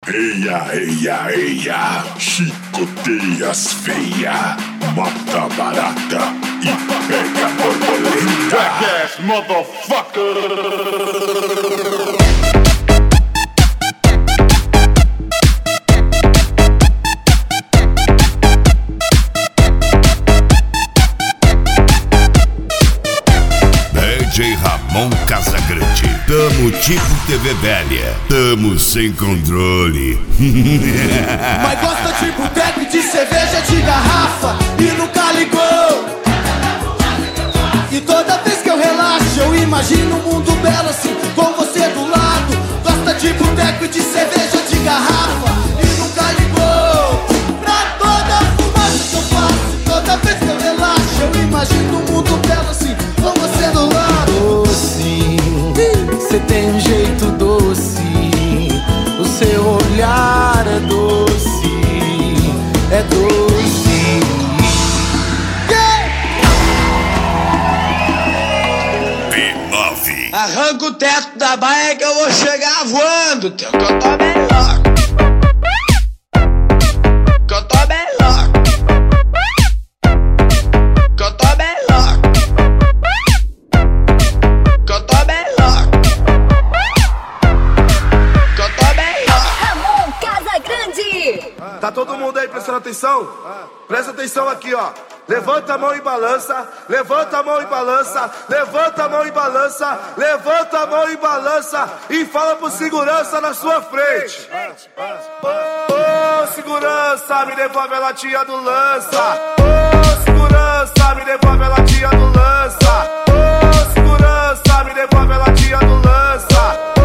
Eia, eia, eia, chicoteia as feia, mata barata e pega borboleta. Jackass, motherfucker! DJ Ramon Casagrande. Tamo tipo TV velha, tamo sem controle. Mas gosta de boteco e de cerveja de garrafa e nunca ligou. E toda vez que eu relaxo eu imagino um mundo belo assim, com você do lado. Gosta de boteco e de cerveja de garrafa e nunca ligou pra toda a fumaça que eu faço. Toda vez que eu relaxo eu imagino um mundo belo assim, com você do lado. Cê tem um jeito doce, o seu olhar é doce, é doce. B9. Arranca o teto da baia que eu vou chegar voando, que eu tô bem louco. Que eu tô bem louco. Que eu tô bem louco. Que eu tô bem louco. Que eu tô bem louco. Ramon Casagrande. Tá todo mundo aí prestando atenção? Presta atenção aqui, ó. Levanta a mão e balança, levanta a mão e balança, levanta a mão e balança, levanta a mão e balança e fala pro segurança na sua frente. Ô, segurança, me devolve a latinha do lança. Ô, segurança, me devolve a latinha do lança. Ô, segurança, me devolve a latinha do lança.